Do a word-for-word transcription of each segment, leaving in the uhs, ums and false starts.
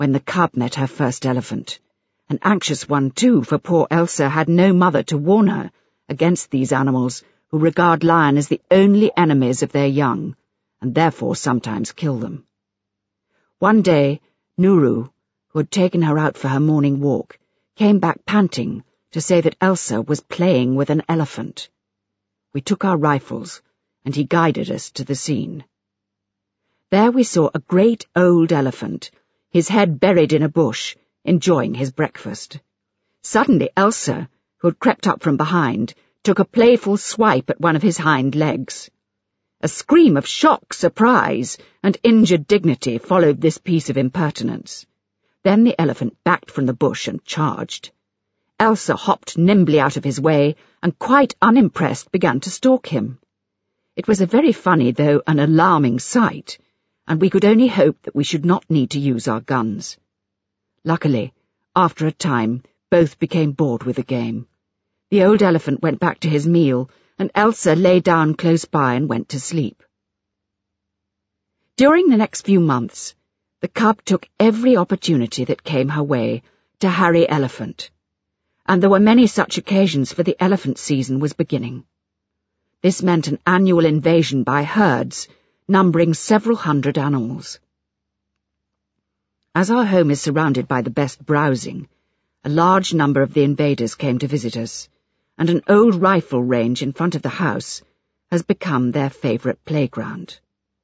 when the cub met her first elephant. An anxious one, too, for poor Elsa had no mother to warn her against these animals who regard lion as the only enemies of their young, and therefore sometimes kill them. One day, Nuru, who had taken her out for her morning walk, came back panting to say that Elsa was playing with an elephant. We took our rifles, and he guided us to the scene. There we saw a great old elephant, his head buried in a bush, enjoying his breakfast. Suddenly Elsa, who had crept up from behind, took a playful swipe at one of his hind legs. A scream of shock, surprise, and injured dignity followed this piece of impertinence. Then the elephant backed from the bush and charged. Elsa hopped nimbly out of his way and, quite unimpressed, began to stalk him. It was a very funny, though an alarming sight, and we could only hope that we should not need to use our guns. Luckily, after a time, both became bored with the game. The old elephant went back to his meal, and Elsa lay down close by and went to sleep. During the next few months, the cub took every opportunity that came her way to harry Elephant, and there were many such occasions, for the elephant season was beginning. This meant an annual invasion by herds, numbering several hundred animals. As our home is surrounded by the best browsing, a large number of the invaders came to visit us, and an old rifle range in front of the house has become their favourite playground.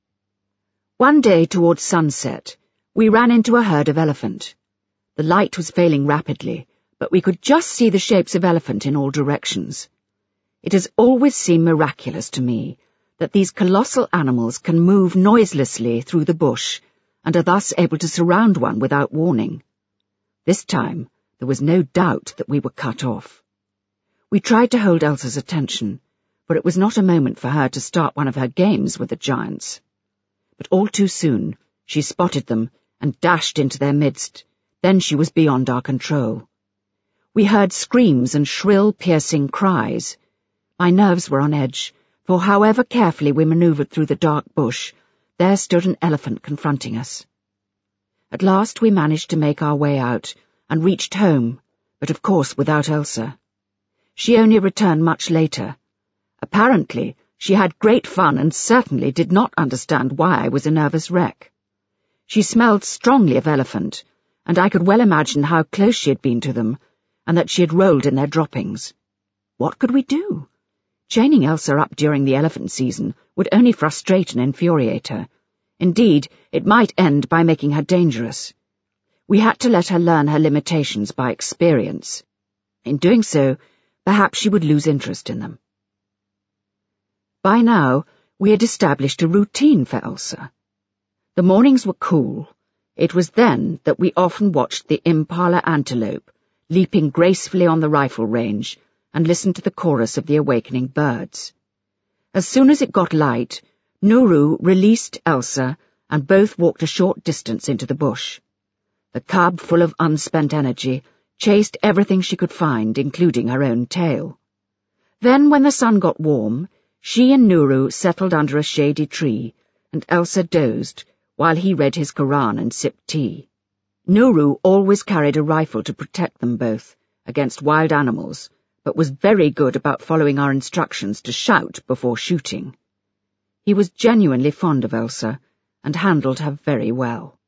One day towards sunset, we ran into a herd of elephant. The light was failing rapidly, but we could just see the shapes of elephant in all directions. It has always seemed miraculous to me that these colossal animals can move noiselessly through the bush and are thus able to surround one without warning. This time, there was no doubt that we were cut off. We tried to hold Elsa's attention, for it was not a moment for her to start one of her games with the giants. But all too soon, she spotted them and dashed into their midst. Then she was beyond our control. We heard screams and shrill, piercing cries. My nerves were on edge, for however carefully we manoeuvred through the dark bush, there stood an elephant confronting us. At last we managed to make our way out and reached home, but of course without Elsa. She only returned much later. Apparently, she had great fun and certainly did not understand why I was a nervous wreck. She smelled strongly of elephant, and I could well imagine how close she had been to them, and that she had rolled in their droppings. What could we do? Chaining Elsa up during the elephant season would only frustrate and infuriate her. Indeed, it might end by making her dangerous. We had to let her learn her limitations by experience. In doing so, perhaps she would lose interest in them. By now, we had established a routine for Elsa. The mornings were cool. It was then that we often watched the impala antelope leaping gracefully on the rifle range and listened to the chorus of the awakening birds. As soon as it got light, Nuru released Elsa and both walked a short distance into the bush. The cub, full of unspent energy, chased everything she could find, including her own tail. Then, when the sun got warm, she and Nuru settled under a shady tree, and Elsa dozed while he read his Koran and sipped tea. Nuru always carried a rifle to protect them both against wild animals, but was very good about following our instructions to shout before shooting. He was genuinely fond of Elsa and handled her very well.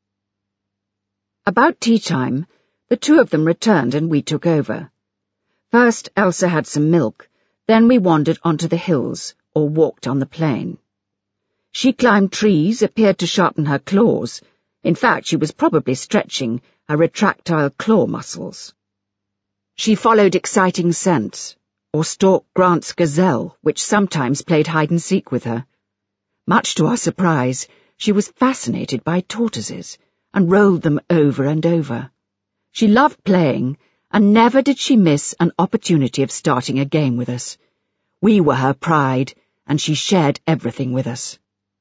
About tea-time, the two of them returned and we took over. First, Elsa had some milk, then we wandered onto the hills or walked on the plain. She climbed trees, appeared to sharpen her claws. In fact, she was probably stretching her retractile claw muscles. She followed exciting scents, or stalked Grant's gazelle, which sometimes played hide-and-seek with her. Much to our surprise, she was fascinated by tortoises, and rolled them over and over. She loved playing, and never did she miss an opportunity of starting a game with us. We were her pride, and she shared everything with us.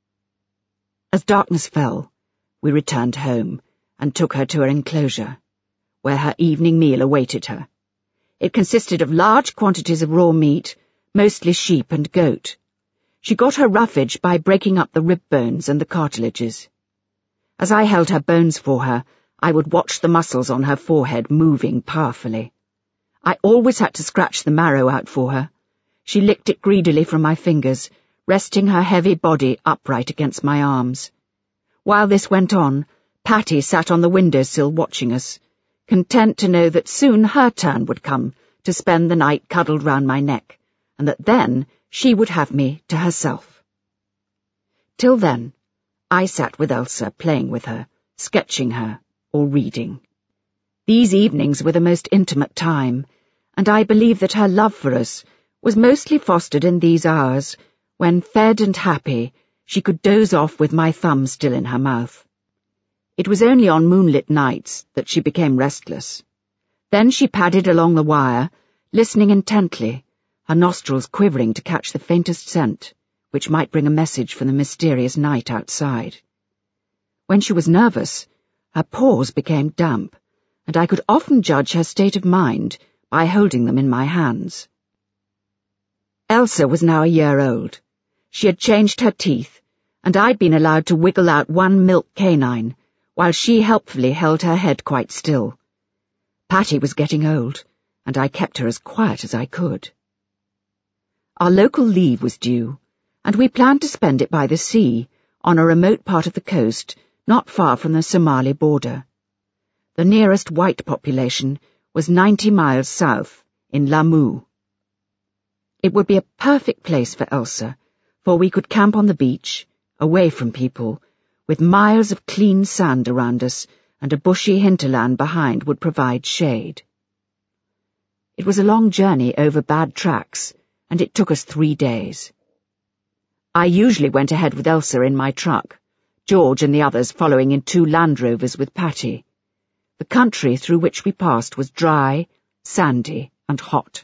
As darkness fell, we returned home, and took her to her enclosure, where her evening meal awaited her. It consisted of large quantities of raw meat, mostly sheep and goat. She got her roughage by breaking up the rib bones and the cartilages. As I held her bones for her, I would watch the muscles on her forehead moving powerfully. I always had to scratch the marrow out for her. She licked it greedily from my fingers, resting her heavy body upright against my arms. While this went on, Patty sat on the windowsill watching us, content to know that soon her turn would come to spend the night cuddled round my neck, and that then she would have me to herself. Till then, I sat with Elsa, playing with her, sketching her, or reading. These evenings were the most intimate time, and I believe that her love for us was mostly fostered in these hours, when, fed and happy, she could doze off with my thumb still in her mouth. It was only on moonlit nights that she became restless. Then she padded along the wire, listening intently, her nostrils quivering to catch the faintest scent, which might bring a message from the mysterious night outside. When she was nervous, her paws became damp, and I could often judge her state of mind by holding them in my hands. Elsa was now a year old. She had changed her teeth, and I'd been allowed to wiggle out one milk canine, while she helpfully held her head quite still. Patty was getting old, and I kept her as quiet as I could. Our local leave was due, and we planned to spend it by the sea, on a remote part of the coast, not far from the Somali border. The nearest white population was ninety miles south, in Lamu. It would be a perfect place for Elsa, for we could camp on the beach, away from people, with miles of clean sand around us, and a bushy hinterland behind would provide shade. It was a long journey over bad tracks, and it took us three days. I usually went ahead with Elsa in my truck, George and the others following in two Land Rovers with Patty. The country through which we passed was dry, sandy, and hot.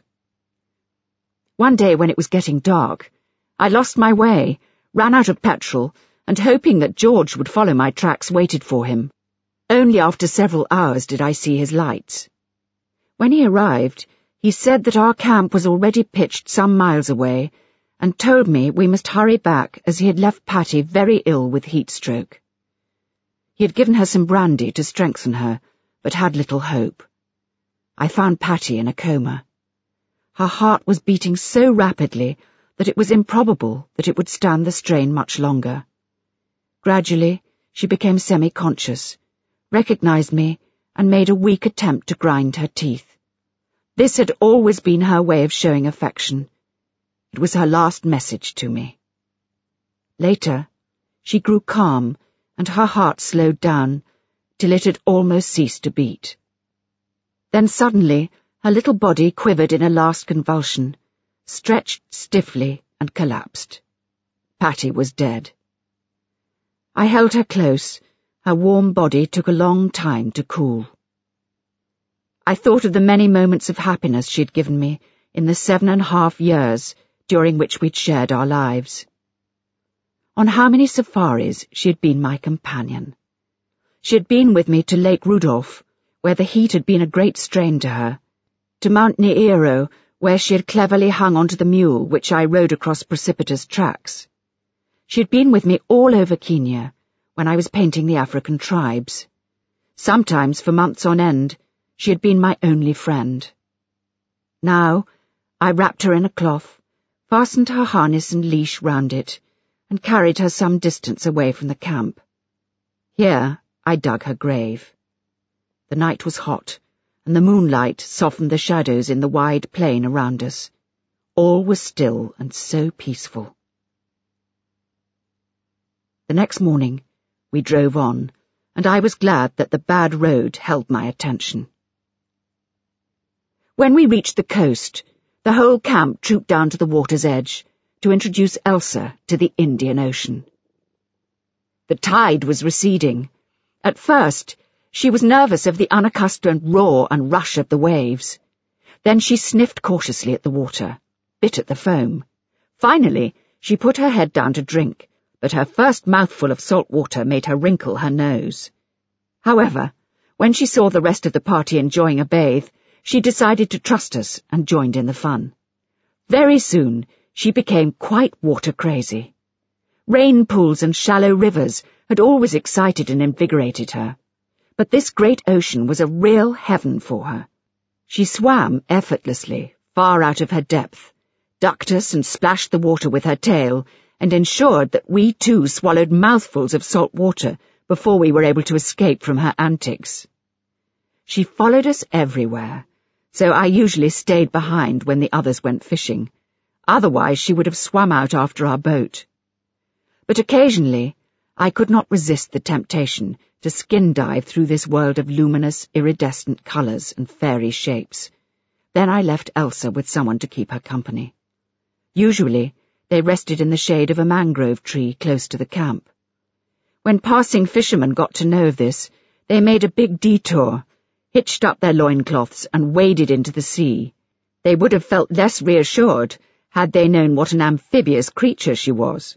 One day when it was getting dark, I lost my way, ran out of petrol, and hoping that George would follow my tracks waited for him. Only after several hours did I see his lights. When he arrived, he said that our camp was already pitched some miles away, and told me we must hurry back as he had left Patty very ill with heat stroke. He had given her some brandy to strengthen her, but had little hope. I found Patty in a coma. Her heart was beating so rapidly that it was improbable that it would stand the strain much longer. Gradually, she became semi-conscious, recognized me, and made a weak attempt to grind her teeth. This had always been her way of showing affection. It was her last message to me. Later, she grew calm, and her heart slowed down, till it had almost ceased to beat. Then suddenly, her little body quivered in a last convulsion, stretched stiffly and collapsed. Patty was dead. I held her close. Her warm body took a long time to cool. I thought of the many moments of happiness she had given me in the seven and a half years during which we'd shared our lives. On how many safaris she had been my companion. She had been with me to Lake Rudolph, where the heat had been a great strain to her, to Mount Neiro, where she had cleverly hung onto the mule which I rode across precipitous tracks. She had been with me all over Kenya, when I was painting the African tribes. Sometimes, for months on end, she had been my only friend. Now, I wrapped her in a cloth, fastened her harness and leash round it, and carried her some distance away from the camp. Here I dug her grave. The night was hot, and the moonlight softened the shadows in the wide plain around us. All was still and so peaceful. The next morning, we drove on, and I was glad that the bad road held my attention. When we reached the coast, the whole camp trooped down to the water's edge to introduce Elsa to the Indian Ocean. The tide was receding. At first, she was nervous of the unaccustomed roar and rush of the waves. Then she sniffed cautiously at the water, bit at the foam. Finally, she put her head down to drink, but her first mouthful of salt water made her wrinkle her nose. However, when she saw the rest of the party enjoying a bathe, she decided to trust us and joined in the fun. Very soon, she became quite water-crazy. Rain pools and shallow rivers had always excited and invigorated her, but this great ocean was a real heaven for her. She swam effortlessly, far out of her depth, ducked us and splashed the water with her tail, and ensured that we too swallowed mouthfuls of salt water before we were able to escape from her antics. She followed us everywhere, so I usually stayed behind when the others went fishing. Otherwise she would have swum out after our boat. But occasionally I could not resist the temptation to skin dive through this world of luminous, iridescent colours and fairy shapes. Then I left Elsa with someone to keep her company. Usually they rested in the shade of a mangrove tree close to the camp. When passing fishermen got to know of this, they made a big detour, hitched up their loincloths and waded into the sea. They would have felt less reassured had they known what an amphibious creature she was.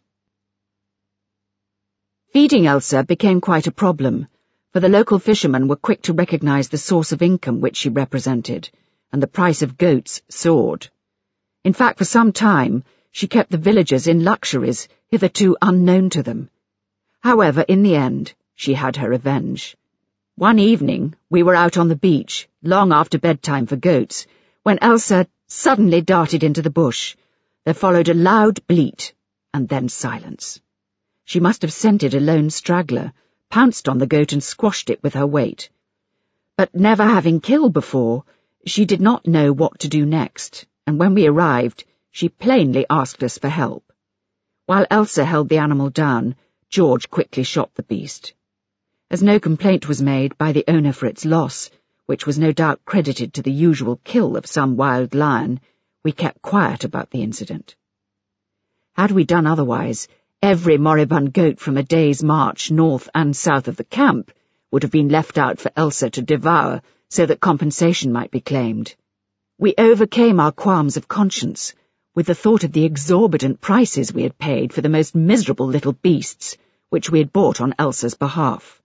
Feeding Elsa became quite a problem, for the local fishermen were quick to recognize the source of income which she represented, and the price of goats soared. In fact, for some time, she kept the villagers in luxuries hitherto unknown to them. However, in the end, she had her revenge. One evening, we were out on the beach, long after bedtime for goats, when Elsa suddenly darted into the bush. There followed a loud bleat, and then silence. She must have scented a lone straggler, pounced on the goat and squashed it with her weight. But never having killed before, she did not know what to do next, and when we arrived, she plainly asked us for help. While Elsa held the animal down, George quickly shot the beast. As no complaint was made by the owner for its loss, which was no doubt credited to the usual kill of some wild lion, we kept quiet about the incident. Had we done otherwise, every moribund goat from a day's march north and south of the camp would have been left out for Elsa to devour so that compensation might be claimed. We overcame our qualms of conscience with the thought of the exorbitant prices we had paid for the most miserable little beasts which we had bought on Elsa's behalf.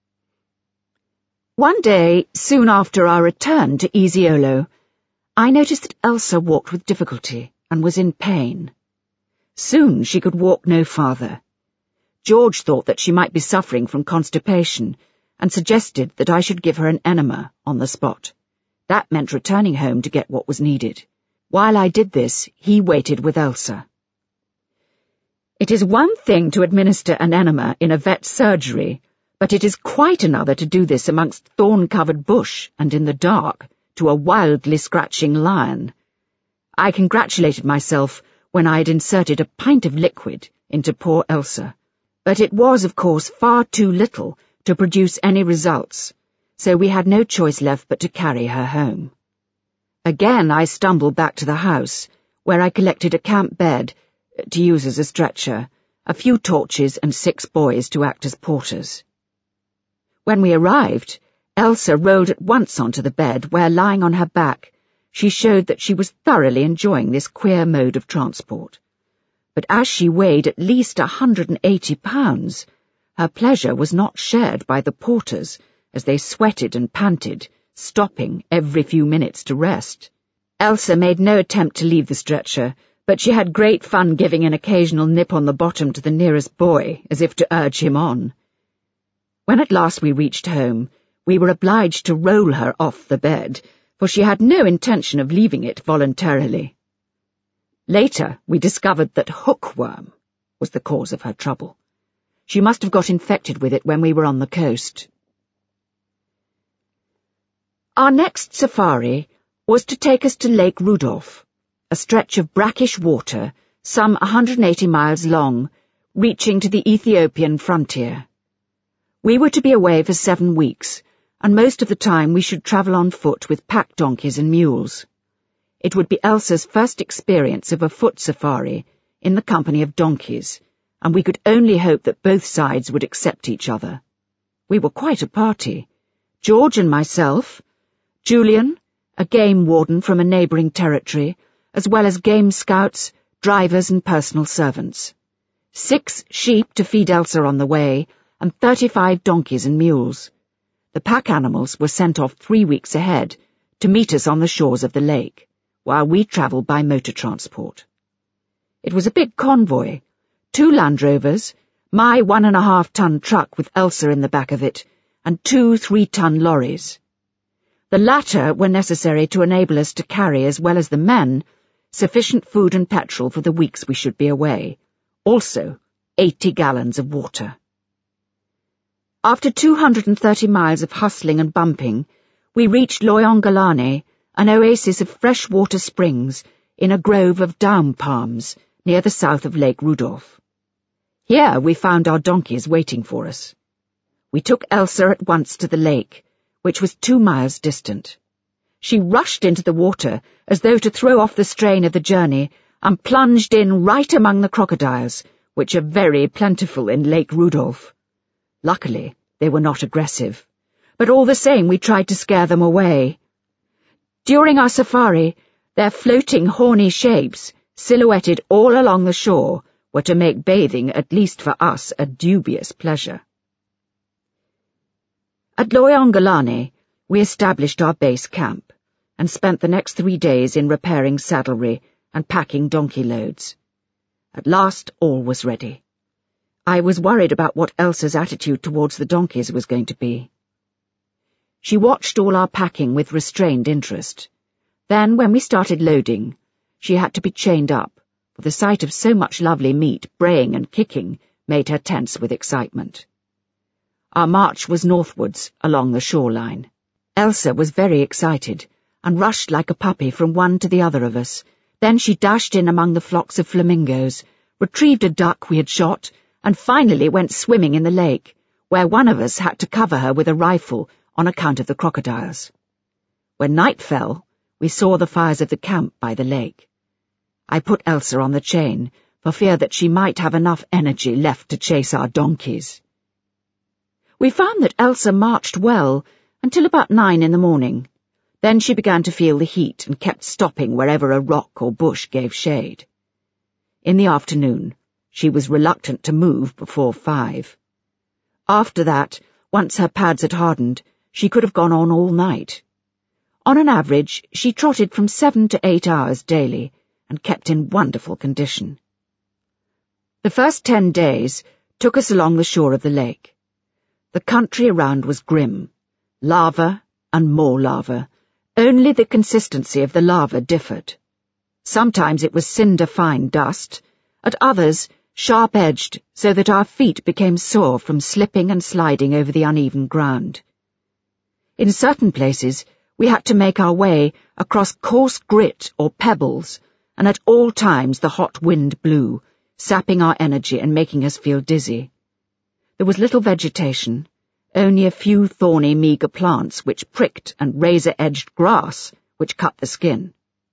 One day, soon after our return to Eziolo, I noticed that Elsa walked with difficulty and was in pain. Soon she could walk no farther. George thought that she might be suffering from constipation and suggested that I should give her an enema on the spot. That meant returning home to get what was needed. While I did this, he waited with Elsa. It is one thing to administer an enema in a vet's surgery, but it is quite another to do this amongst thorn-covered bush and in the dark to a wildly scratching lion. I congratulated myself when I had inserted a pint of liquid into poor Elsa, but it was, of course, far too little to produce any results, so we had no choice left but to carry her home. Again I stumbled back to the house, where I collected a camp bed, to use as a stretcher, a few torches and six boys to act as porters. When we arrived, Elsa rolled at once onto the bed, where, lying on her back, she showed that she was thoroughly enjoying this queer mode of transport. But as she weighed at least a hundred and eighty pounds, her pleasure was not shared by the porters, as they sweated and panted, stopping every few minutes to rest. Elsa made no attempt to leave the stretcher, but she had great fun giving an occasional nip on the bottom to the nearest boy, as if to urge him on. When at last we reached home, we were obliged to roll her off the bed, for she had no intention of leaving it voluntarily. Later, we discovered that hookworm was the cause of her trouble. She must have got infected with it when we were on the coast. Our next safari was to take us to Lake Rudolph, a stretch of brackish water some one hundred eighty miles long, reaching to the Ethiopian frontier. We were to be away for seven weeks, and most of the time we should travel on foot with pack donkeys and mules. It would be Elsa's first experience of a foot safari in the company of donkeys, and we could only hope that both sides would accept each other. We were quite a party. George and myself, Julian, a game warden from a neighbouring territory, as well as game scouts, drivers and personal servants. Six sheep to feed Elsa on the way, and thirty-five donkeys and mules. The pack animals were sent off three weeks ahead to meet us on the shores of the lake, while we travelled by motor transport. It was a big convoy, two Land Rovers, my one-and-a-half-ton truck with Elsa in the back of it, and two three-ton lorries. The latter were necessary to enable us to carry, as well as the men, sufficient food and petrol for the weeks we should be away, also eighty gallons of water. After two hundred and thirty miles of hustling and bumping, we reached Loyongalane, an oasis of freshwater springs in a grove of down palms near the south of Lake Rudolph. Here we found our donkeys waiting for us. We took Elsa at once to the lake, which was two miles distant. She rushed into the water as though to throw off the strain of the journey and plunged in right among the crocodiles, which are very plentiful in Lake Rudolph. Luckily, they were not aggressive, but all the same we tried to scare them away. During our safari, their floating horny shapes, silhouetted all along the shore, were to make bathing, at least for us, a dubious pleasure. At Loyongalane, we established our base camp, and spent the next three days in repairing saddlery and packing donkey loads. At last all was ready. I was worried about what Elsa's attitude towards the donkeys was going to be. She watched all our packing with restrained interest. Then, when we started loading, she had to be chained up, for the sight of so much lovely meat braying and kicking made her tense with excitement. Our march was northwards along the shoreline. Elsa was very excited and rushed like a puppy from one to the other of us. Then she dashed in among the flocks of flamingos, retrieved a duck we had shot, and finally went swimming in the lake, where one of us had to cover her with a rifle on account of the crocodiles. When night fell, we saw the fires of the camp by the lake. I put Elsa on the chain, for fear that she might have enough energy left to chase our donkeys. We found that Elsa marched well until about nine in the morning. Then she began to feel the heat and kept stopping wherever a rock or bush gave shade. In the afternoon, she was reluctant to move before five. After that, once her pads had hardened, she could have gone on all night. On an average, she trotted from seven to eight hours daily and kept in wonderful condition. The first ten days took us along the shore of the lake. The country around was grim. Lava and more lava. Only the consistency of the lava differed. Sometimes it was cinder-fine dust, at others sharp-edged so that our feet became sore from slipping and sliding over the uneven ground. In certain places, we had to make our way across coarse grit or pebbles, and at all times the hot wind blew, sapping our energy and making us feel dizzy. There was little vegetation, only a few thorny, meagre plants which pricked and razor-edged grass which cut the skin.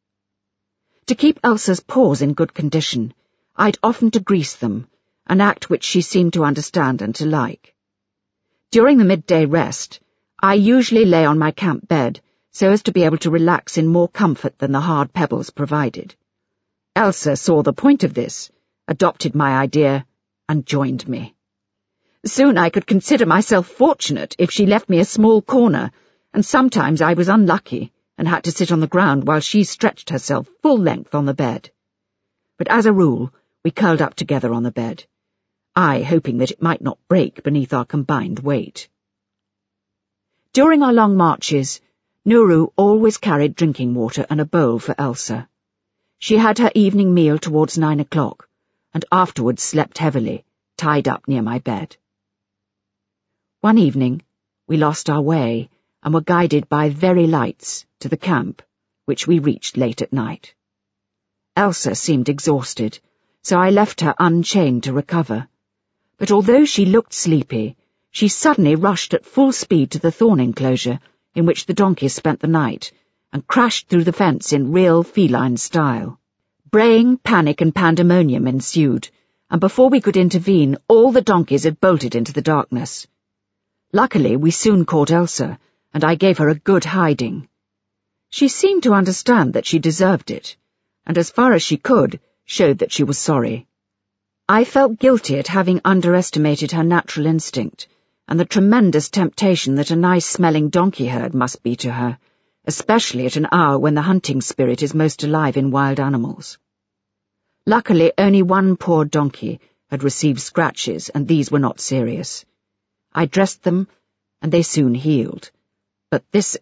To keep Elsa's paws in good condition, I'd often to grease them, an act which she seemed to understand and to like. During the midday rest, I usually lay on my camp bed so as to be able to relax in more comfort than the hard pebbles provided. Elsa saw the point of this, adopted my idea, and joined me. Soon I could consider myself fortunate if she left me a small corner, and sometimes I was unlucky and had to sit on the ground while she stretched herself full length on the bed. But as a rule, we curled up together on the bed, I hoping that it might not break beneath our combined weight. During our long marches, Nuru always carried drinking water and a bowl for Elsa. She had her evening meal towards nine o'clock, and afterwards slept heavily, tied up near my bed. One evening, we lost our way and were guided by very lights to the camp, which we reached late at night. Elsa seemed exhausted, so I left her unchained to recover. But although she looked sleepy, she suddenly rushed at full speed to the thorn enclosure in which the donkeys spent the night, and crashed through the fence in real feline style. Braying, panic, and pandemonium ensued, and before we could intervene, all the donkeys had bolted into the darkness. Luckily, we soon caught Elsa, and I gave her a good hiding. She seemed to understand that she deserved it, and as far as she could, showed that she was sorry. I felt guilty at having underestimated her natural instinct, and the tremendous temptation that a nice-smelling donkey herd must be to her, especially at an hour when the hunting spirit is most alive in wild animals. Luckily, only one poor donkey had received scratches, and these were not serious. I dressed them and they soon healed. But this